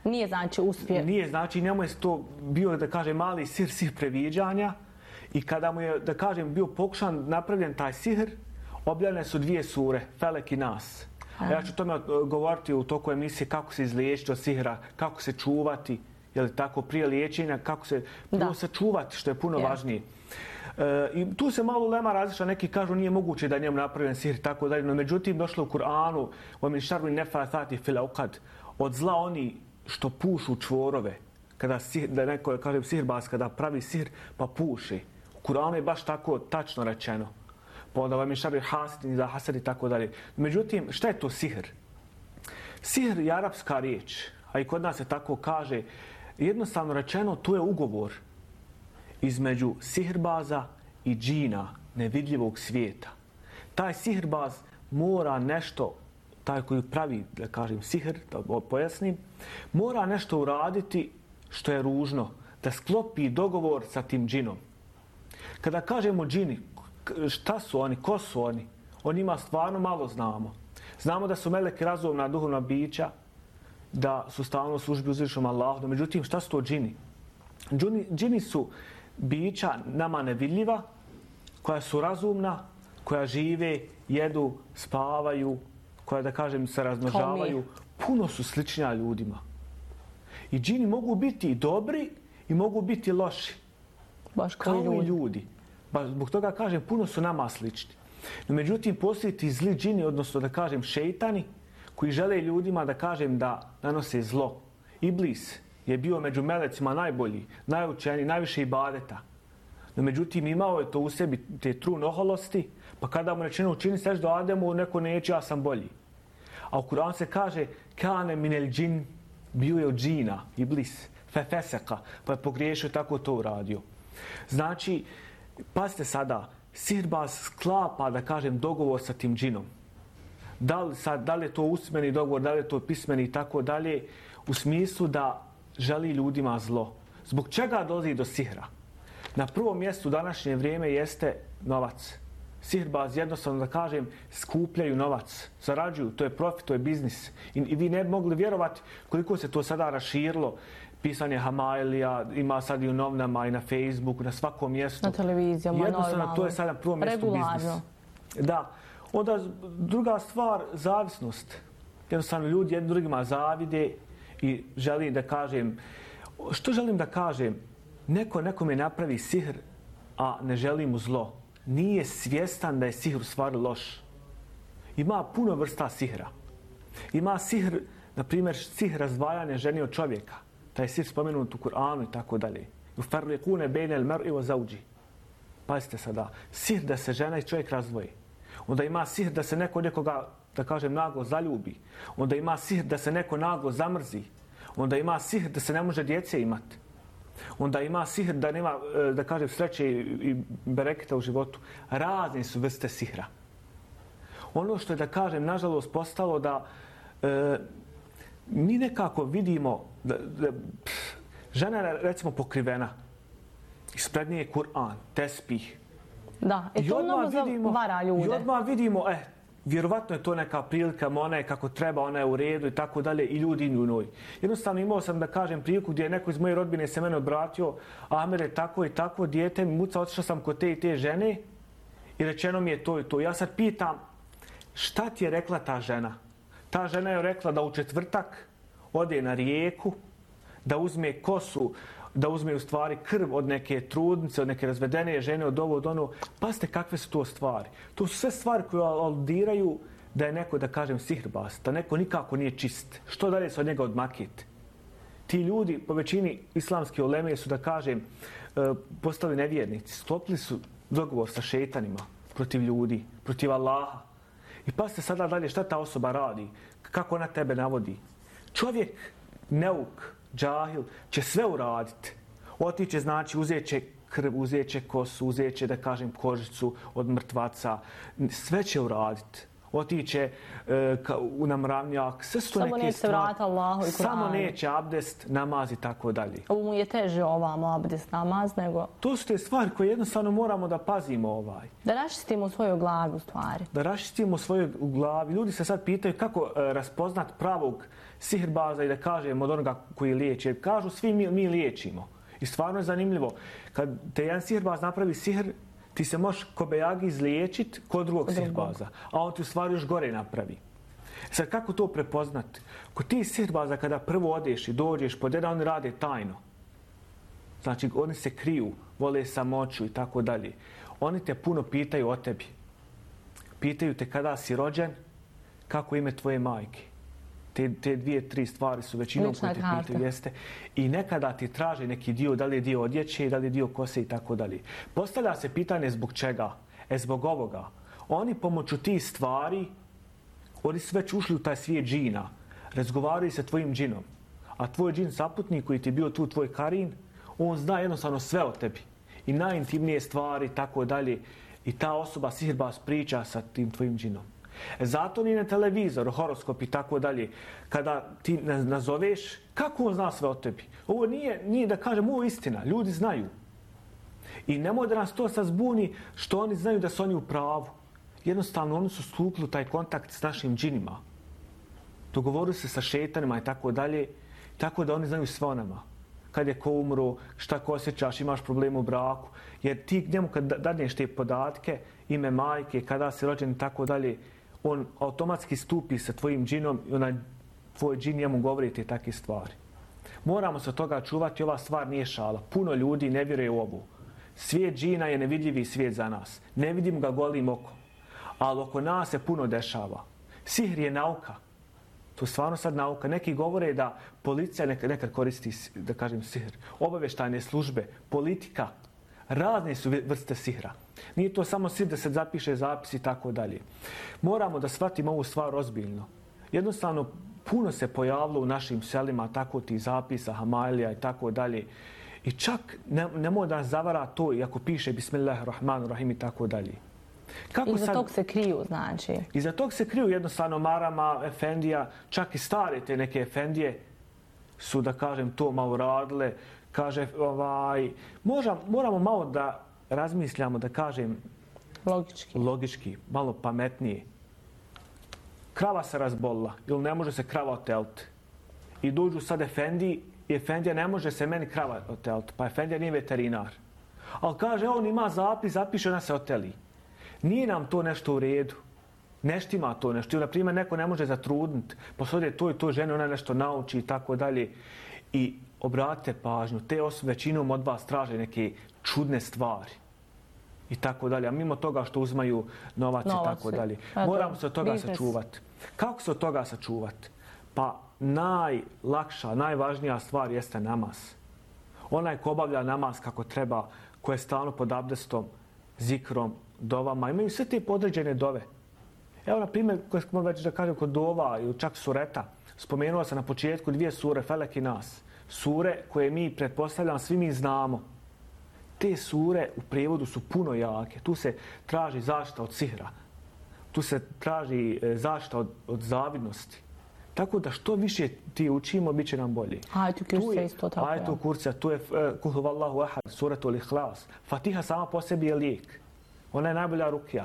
S16: Nije znači uspije.
S17: Nije znači, njemu je to bio, da kažem, mali sihr, sihr previđanja i kada mu je, da kažem, bio pokušan napravljen taj sihr, objavljene su dvije sure, Felek i Nas. A ja ću tome govoriti u toku emisije kako se izliječiti od sihra, kako se čuvati, je li tako, prije liječenja, kako se prvo sačuvati, što je puno yeah. važnije. E, I tu se malo lema različita, neki kažu nije moguće da je njemu napravljen sihr, tako dalje, no međutim došlo u Kur'anu, وَمِنْ شَرْوِ نَفَاثَاتِ فِي الْعُقَدِ, od zla oni što pušu čvorove, kada sihr, da neko kažem sihrbaz, kada pravi sihr pa puši. U Kur'anu je baš tako tačno rečeno. Pa onda vam je šarri hasidin za hasad i tako dalje. Međutim, šta je to sihr? Sihr je arapska riječ, a i kod nas se tako kaže. Jednostavno rečeno, to je ugovor između sihrbaza i džina, nevidljivog svijeta. Taj sihrbaz mora nešto, taj koji pravi, da kažem, sihr, da pojasnim, mora nešto uraditi što je ružno, da sklopi dogovor sa tim džinom. Kada kažemo džini, šta su oni, ko su oni? O njima stvarno malo znamo. Znamo da su meleki razumna duhovna bića, da su stalno u službi uzvišenom Allahu. Međutim, šta su to džini? Džini, džini su bića nama nevidljiva, koja su razumna, koja žive, jedu, spavaju, koja, da kažem, se razmnožavaju. Puno su sličnija ljudima. I džini mogu biti i dobri i mogu biti loši.
S16: Baš
S17: kao
S16: ljudi.
S17: i ljudi. Ba, zbog toga kažem, puno su nama slični. No, međutim, postoji ti zli džini, odnosno da kažem šeitani, koji žele ljudima da kažem da nanose zlo. Iblis je bio među melecima najbolji, najučeniji, najviše ibadeta. No, međutim, imao je to u sebi te trun oholosti, pa kada mu rečeno učini seš do Ademu, neko neće, ja sam bolji. A u Kur'anu se kaže kane minel džin, bio je od džina, Iblis, fefeseka, pa je pogriješio, tako to uradio. Znači, pazite sada, sihrbaz sklapa, da kažem, dogovor sa tim džinom. Da li, sad, da li je to usmeni dogovor, da li je to pismeni i tako dalje, u smislu da želi ljudima zlo. Zbog čega dolazi do sihra? Na prvom mjestu u današnje vrijeme jeste novac. Sihrbaz, jednostavno da kažem, skupljaju novac, zarađuju, to je profit, to je biznis. I, i vi ne bi mogli vjerovati koliko se to sada raširilo. Pisanje Hamailija, ima sad i u novinama i na Facebooku, na svakom mjestu.
S16: Na televizijama,
S17: jednostavno,
S16: normalno.
S17: to je sada na prvom mjestu biznis. Da. Onda druga stvar, zavisnost. Jednostavno ljudi jednim drugima zavide i želim da kažem, što želim da kažem? Neko nekome napravi sihr, a ne želi mu zlo. Nije svjestan da je sihr u stvari loš. Ima puno vrsta sihra. Ima sihr, na primjer, sihr razdvajanja žene od čovjeka. Taj je sihr spomenut u Kur'anu i tako dalje. Ufarliqune bejnel mer'i wa zawji. Pazite sada, sihr da se žena i čovjek razdvoji. Onda ima sihr da se neko nekoga, da kažem, naglo zaljubi. Onda ima sihr da se neko naglo zamrzi. Onda ima sihr da se ne može djece imati. Onda ima sihr da nema, da kažem, sreće i bereketa u životu. Razne su vrste sihra. Ono što je, da kažem, nažalost postalo da e, mi nekako vidimo da, da pff, žena je, recimo, pokrivena. Ispred nje je Kur'an, tespih.
S16: Da, i to mnogo zavara ljude.
S17: I odmah vidimo, eh, vjerovatno je to neka prilika, ona je kako treba, ona je u redu i tako dalje, i ljudi idu u njoj. Jednostavno imao sam, da kažem, priliku gdje je neko iz moje rodbine se mene obratio, Ahmed je tako i tako, dijete mi muca, otišao sam kod te i te žene i rečeno mi je to i to. Ja sad pitam, šta ti je rekla ta žena? Ta žena je rekla da u četvrtak ode na rijeku, da uzme kosu, da uzme u stvari krv od neke trudnice, od neke razvedene žene, od ovo, od ono. Pazite kakve su to stvari. To su sve stvari koje aludiraju da je neko, da kažem, sihrbaz, da neko nikako nije čist. Što dalje se od njega odmakiti? Ti ljudi, po većini islamske uleme, su, da kažem, postali nevjernici. Sklopili su dogovor sa šeitanima protiv ljudi, protiv Allaha. I pazite sada dalje šta ta osoba radi, kako ona tebe navodi. Čovjek, neuk, džahil, će sve uraditi. Otiće, znači, uzet će krv, uzet će kosu, uzet će, da kažem, kožicu od mrtvaca. Sve će uraditi. otiće e, ka, u namravnjak, sve su to
S16: samo
S17: neke stvari.
S16: Vrata Allahu i
S17: samo neće abdest, namaz i tako dalje.
S16: Ovo mu je teže ovamo abdest, namaz, nego...
S17: To su te stvari koje jednostavno moramo da pazimo ovaj.
S16: Da raščistimo u svojoj glavi u stvari.
S17: Da raščistimo u svojoj glavi. Ljudi se sad pitaju kako e, raspoznat pravog sihirbaza i da kažemo od onoga koji liječi. Kažu svi mi, mi liječimo. I stvarno je zanimljivo. Kad te jedan sihirbaz napravi sihr, ti se možeš kobejagi izliječiti kod drugog sihirbaza, a on ti u stvari još gore napravi. Sad, kako to prepoznati? Kod ti sihirbaza kada prvo odeš i dođeš pod jedan, oni rade tajno. Znači, oni se kriju, vole samoću i tako dalje. Oni te puno pitaju o tebi. Pitaju te kada si rođen, kako ime tvoje majke. Te, te dvije, tri stvari su većinom koje te pitaju, jeste. I nekada ti traže neki dio, da li je dio odjeće, da li je dio kose i tako dalje. Postavlja se pitanje zbog čega? E, zbog ovoga. Oni pomoću tih stvari, oni su već ušli u taj svijet džina. Razgovaraju sa tvojim džinom. A tvoj džin saputnik koji ti je bio tu, tvoj karin, on zna jednostavno sve o tebi. I najintimnije stvari i tako dalje. I ta osoba, sihirbaz, priča sa tim tvojim džinom. Zato ni na televizoru, horoskop i tako dalje, kada ti nazoveš, kako on zna sve o tebi? Ovo nije, nije da kažem, ovo je istina, ljudi znaju. I nemoj da nas to sad zbuni što oni znaju da su oni u pravu. Jednostavno, oni su stupili taj kontakt s našim džinima. Dogovorili se sa šetanima i tako dalje, tako da oni znaju sve o nama. Kad je ko umro, šta ko osjećaš, imaš problem u braku. Jer ti njemu kad dadneš te podatke, ime majke, kada si rođen i tako dalje, on automatski stupi sa tvojim džinom i onaj tvoj džin njemu govori te takve stvari. Moramo se od toga čuvati, ova stvar nije šala. Puno ljudi ne vjeruje u ovu. Svijet džina je nevidljivi svijet za nas. Ne vidimo ga golim okom. Ali oko nas se puno dešava. Sihr je nauka. To je stvarno sad nauka. Neki govore da policija nekad, nekad koristi, da kažem, sihr. Obavještajne službe, politika, razne su vrste sihra. Nije to samo sihr da se zapiše zapis i tako dalje. Moramo da shvatimo ovu stvar ozbiljno. Jednostavno, puno se pojavilo u našim selima tako ti zapisa, hamailija i tako dalje. I čak ne, nemoj da nas zavara to, iako piše Bismillahirrahmanirrahim i tako dalje.
S16: Kako iza sad, tog se kriju, znači?
S17: Iza tog se kriju jednostavno marama, efendija, čak i stare te neke efendije su, da kažem, to malo radile. Kaže, ovaj, možda, moramo malo da razmišljamo, da kažem,
S16: logički,
S17: logički malo pametnije. Krava se razbolila ili ne može se krava oteliti. I dođu sad efendiji i efendija ne može se meni krava oteliti. Pa efendija nije veterinar. Ali kaže, on ima zapis, zapiše, ona se oteli. Nije nam to nešto u redu. Nešto ima to nešto. Ili, na primjer, neko ne može zatrudniti. Posodje to i to žene, ona nešto nauči i tako dalje. I obratite pažnju, te osobe većinom od vas traže neke čudne stvari. I tako dalje. A mimo toga što uzmaju novac i tako dalje. Moramo se od toga business. sačuvati. Kako se od toga sačuvati? Pa najlakša, najvažnija stvar jeste namaz. Onaj ko obavlja namaz kako treba, ko je stalno pod abdestom, zikrom, dovama, imaju sve te podređene dove. Evo, na primjer, koje smo već da kažem kod dova ili čak sureta, spomenuo sam na početku dvije sure, Felek i Nas. Sure koje mi, pretpostavljam, svi mi znamo. Te sure u prijevodu su puno jake. Tu se traži zaštita od sihra. Tu se traži zaštita od, od zavidnosti. Tako da što više ti učimo, bit će nam bolje.
S16: Ajetu kurca isto tako.
S17: Ajetu kurca, tu je Kul huvallahu ahad, suratul ihlas. Fatiha sama po sebi je lijek. Ona je najbolja rukija.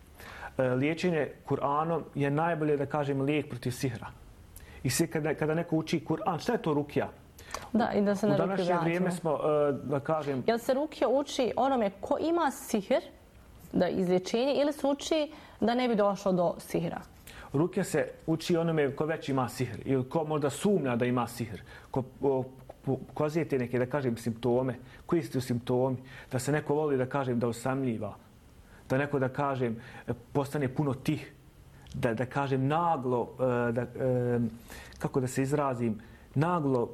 S17: Liječenje Kur'anom je najbolje, da kažem, lijek protiv sihra. I svi kada, kada neko uči Kur'an, šta je to rukija?
S16: Da, i da se na
S17: u današnje
S16: rukiju
S17: vrijeme smo, da kažem...
S16: Jel se rukija uči onome ko ima sihr, da izlječenje, ili se uči da ne bi došlo do sihra?
S17: Rukija se uči onome ko već ima sihr ili ko možda sumnja da ima sihr. Ko pokazuje te neke, da kažem, simptome. Koji su simptomi? Da se neko voli, da kažem, da osamljiva. Da neko, da kažem, postane puno tih. Da, da kažem, naglo, da, kako da se izrazim, naglo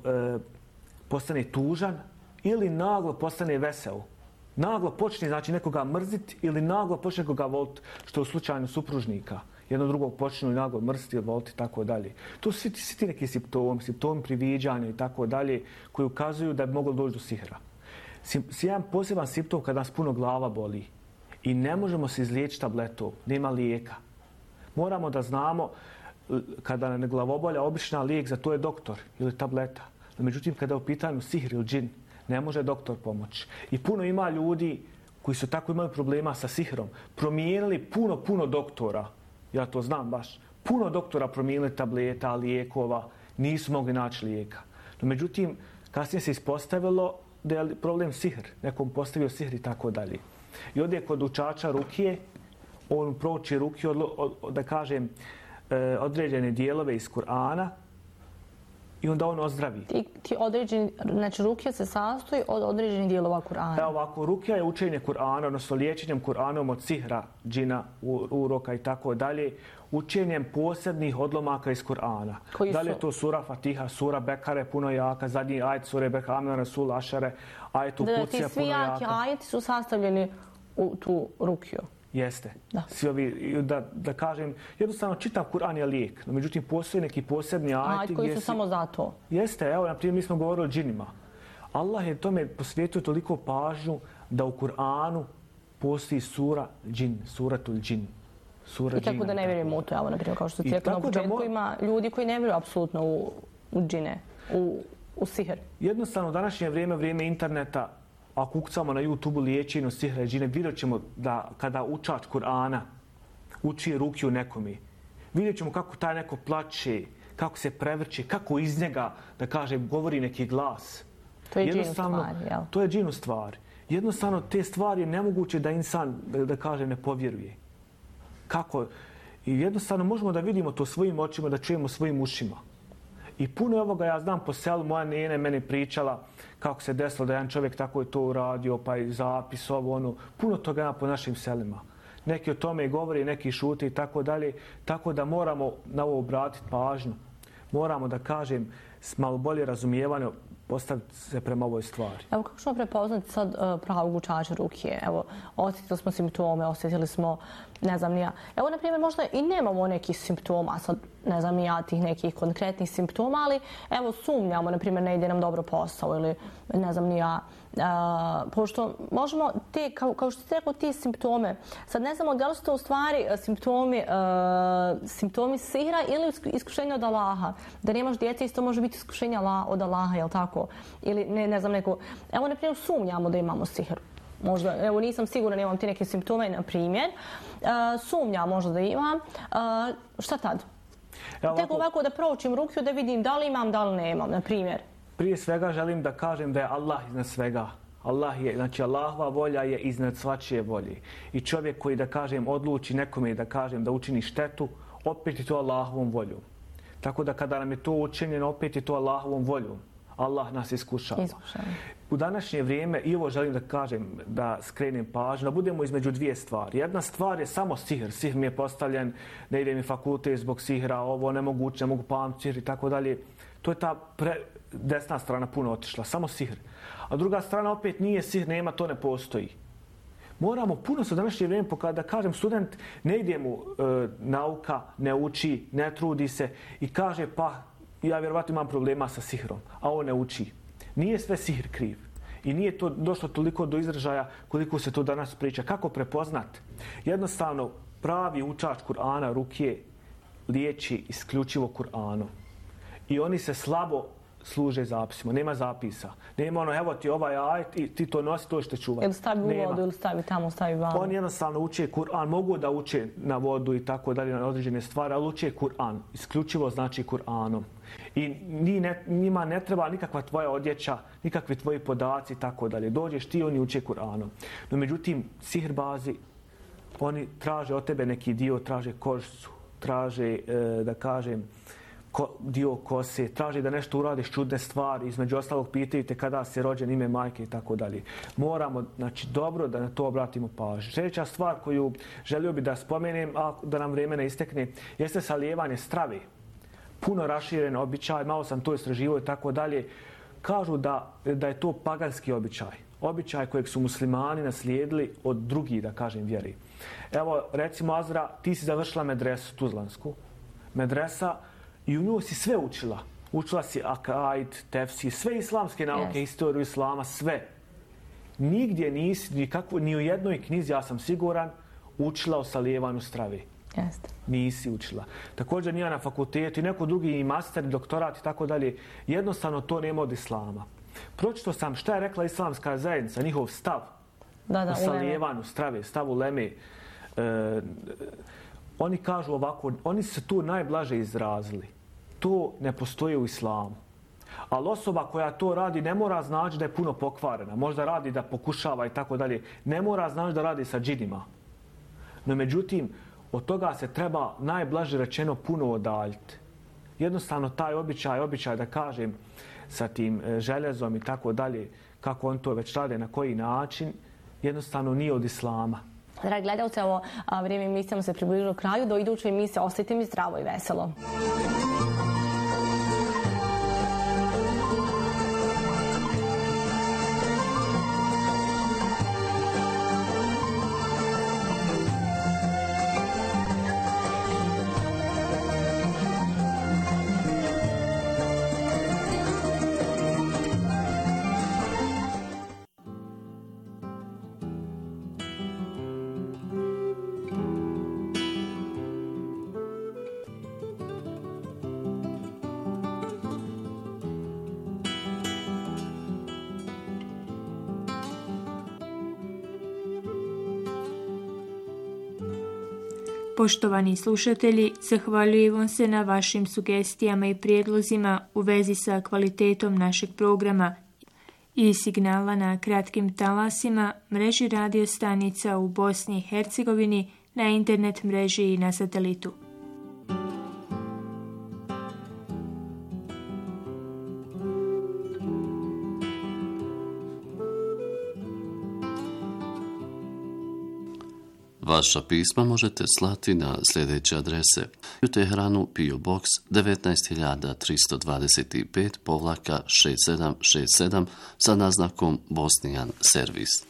S17: postane tužan ili naglo postane vesel. Naglo počne, znači, nekoga mrziti ili naglo počne nekoga voliti, što je u slučaju supružnika. Jedno drugog počnu naglo mrziti ili voliti i tako dalje. To su svi, svi ti neki simptomi, simptomi priviđanja i tako dalje, koji ukazuju da bi moglo doći do sihra. Sim, jedan poseban simptom kada nas puno glava boli i ne možemo se izliječiti tabletom, nema lijeka. Moramo da znamo kada nam je glavobolja, obična lijek za to je doktor ili tableta. No, međutim, kada je u pitanju sihr ili džin, ne može doktor pomoći. I puno ima ljudi koji su tako imali problema sa sihrom. Promijenili puno, puno doktora. Ja to znam baš. Puno doktora promijenili tableta, lijekova. Nisu mogli naći lijeka. No, međutim, kasnije se ispostavilo da je problem sihr. Nekom postavio sihr i tako dalje. I ovdje kod učača rukije, on prouči rukije, od, od, da kažem, određene dijelove iz Kur'ana i onda on ozdravi.
S16: Ti, ti određeni, znači rukija se sastoji od određenih dijelova Kur'ana.
S17: Evo ovako, rukija je učenje Kur'ana, odnosno liječenjem Kur'anom od sihra, džina, uroka i tako dalje, učenjem posebnih odlomaka iz Kur'ana. Da li je to sura Fatiha, sura Bekare, puno jaka, zadnji ajet sure Behamina, Rasul, Ašare, ajet Ukucija, puno jaka.
S16: Da, ti svi jaki ajeti su sastavljeni u tu rukiju.
S17: Jeste. Da. Svi ovi, da, da kažem, jednostavno čitav Kur'an je lijek, no međutim postoje neki posebni ajeti
S16: koji su
S17: si...
S16: samo za to.
S17: Jeste, evo, na primjer, mi smo govorili o džinima. Allah je tome posvetio toliko pažnju da u Kur'anu postoji sura džin, suratul džin. Sura
S16: I tako džina, da ne vjerujemo u to, evo, na primjer, kao što ti rekao na početku, mo... ima ljudi koji ne vjeruju apsolutno u, u džine, u, u sihr.
S17: Jednostavno, u današnje vrijeme, vrijeme interneta, ako ukucamo na YouTube-u liječenju sihra i džine, vidjet ćemo da kada učač Kur'ana uči rukiju nekome, vidjet ćemo kako taj neko plače, kako se prevrće, kako iz njega, da kaže, govori neki glas.
S16: To je džinu stvar, jel?
S17: To je džinu stvar. Jednostavno, te stvari je nemoguće da insan, da, da kaže, ne povjeruje. Kako? I jednostavno možemo da vidimo to svojim očima, da čujemo svojim ušima. I puno ovoga ja znam po selu, moja nene meni pričala kako se desilo da jedan čovjek tako je to uradio, pa i zapis, ovo, ono. Puno toga ima po našim selima. Neki o tome govori, neki šute i tako dalje. Tako da moramo na ovo obratiti pažnju. Moramo, da kažem, s malo bolje razumijevanje postaviti se prema ovoj stvari.
S16: Evo, kako ćemo prepoznati sad uh, pravog učača rukije? Evo, osjetili smo simptome, osjetili smo, ne znam ni ja. Evo, na primjer, možda i nemamo nekih simptoma, sad ne znam ni ja tih nekih konkretnih simptoma, ali evo, sumnjamo, na primjer, ne ide nam dobro posao ili ne znam ni ja. Uh, pošto možemo te, kao, kao što ste rekao, ti simptome, sad ne znamo da li su to u stvari simptomi, uh, simptomi sihra ili iskušenja od Allaha. Da nemaš djece, isto može biti iskušenja od Allaha, jel tako? Ili ne, ne znam neko... Evo, na primjer, sumnjamo da imamo sihr. Možda, evo, nisam sigurna, nemam ti neke simptome, na primjer. Uh, sumnjam možda da imam. Uh, šta tad? Ja, ovako... Tek ovako da proučim rukiju, da vidim da li imam, da li nemam, na primjer.
S17: Prije svega želim da kažem da je Allah iznad svega. Allah je, znači Allahova volja je iznad svačije volje. I čovjek koji, da kažem, odluči nekome, da kažem, da učini štetu, opet je to Allahovom voljom. Tako da kada nam je to učinjeno, opet je to Allahovom voljom. Allah nas iskušava.
S16: Iskušava.
S17: U današnje vrijeme, i ovo želim da kažem, da skrenem pažnju, da budemo između dvije stvari. Jedna stvar je samo sihr. Sihr mi je postavljen, ne ide mi fakultet zbog sihra, ovo nemoguće, ne mogu pamtiti sihr i tako dalje. To je ta pre, desna strana puno otišla, samo sihr. A druga strana opet nije sihr, nema, to ne postoji. Moramo puno se u današnje vrijeme pokazati, da kažem, student ne ide mu e, nauka, ne uči, ne trudi se i kaže pa ja vjerovatno imam problema sa sihrom, a on ne uči. Nije sve sihr kriv. I nije to došlo toliko do izražaja koliko se to danas priča. Kako prepoznat? Jednostavno, pravi učač Kur'ana, rukije, liječi isključivo Kur'anom. I oni se slabo služe zapisima. Nema zapisa. Nema ono, evo ti ovaj ajet i ti to nosi, to što čuvati.
S16: Ili stavi u vodu, ili stavi tamo, stavi vamo.
S17: Oni jednostavno uče Kur'an. Mogu da uče na vodu i tako dalje, na određene stvari, ali uče Kur'an. Isključivo znači Kur'anom. I ni ne, njima ne treba nikakva tvoja odjeća, nikakvi tvoji podaci i tako dalje. Dođeš ti, oni uče Kur'anom. No međutim, sihrbazi, oni traže od tebe neki dio, traže kožicu, traže, e, da kažem, Ko, dio kose, traži da nešto uradiš čudne stvari, između ostalog pitaju te kada si rođen, ime majke i tako dalje. Moramo, znači, dobro da na to obratimo pažnju. Sljedeća stvar koju želio bi da spomenem, a da nam vrijeme ne istekne, jeste salijevanje strave. Puno raširen običaj, malo sam to istraživao i tako dalje. Kažu da, da je to paganski običaj. Običaj kojeg su muslimani naslijedili od drugih, da kažem, vjeri. Evo, recimo, Azra, ti si završila medresu Tuzlansku. Medresa, i u nju si sve učila. Učila si akaid, tefsir, sve islamske nauke, yes. Historiju islama, sve. Nigdje nisi, nikakvo, ni u jednoj knjizi, ja sam siguran, učila o salijevanju strave.
S16: Jeste.
S17: Nisi učila. Također nije na fakultetu i neko drugi i master, doktorat i tako dalje. Jednostavno to nema od islama. Pročito sam šta je rekla islamska zajednica, njihov stav
S16: da, da,
S17: u salijevanju strave, stav u leme. E, oni kažu ovako, oni su tu najblaže izrazili. To ne postoji u islamu. Ali osoba koja to radi ne mora znači da je puno pokvarena. Možda radi da pokušava i tako dalje. Ne mora znači da radi sa džinima. No međutim, od toga se treba najblaže rečeno puno odaljiti. Jednostavno taj običaj, običaj da kažem sa tim željezom i tako dalje, kako on to već rade, na koji način, jednostavno nije od islama.
S16: Dragi gledalci, ovo vrijeme emisijama se približilo kraju. Do iduće emisije ostajte mi zdravo i veselo.
S18: Poštovani slušatelji, zahvaljujem vam se na vašim sugestijama i prijedlozima u vezi sa kvalitetom našeg programa i signala na kratkim talasima, mreži radio stanica u Bosni i Hercegovini, na internet mreži i na satelitu.
S4: Vaša pisma možete slati na sljedeće adrese: u Teheranu P O Box devetnaest hiljada tristo dvadeset pet šezdeset sedam šezdeset sedam sa naznakom Bosnijan servis.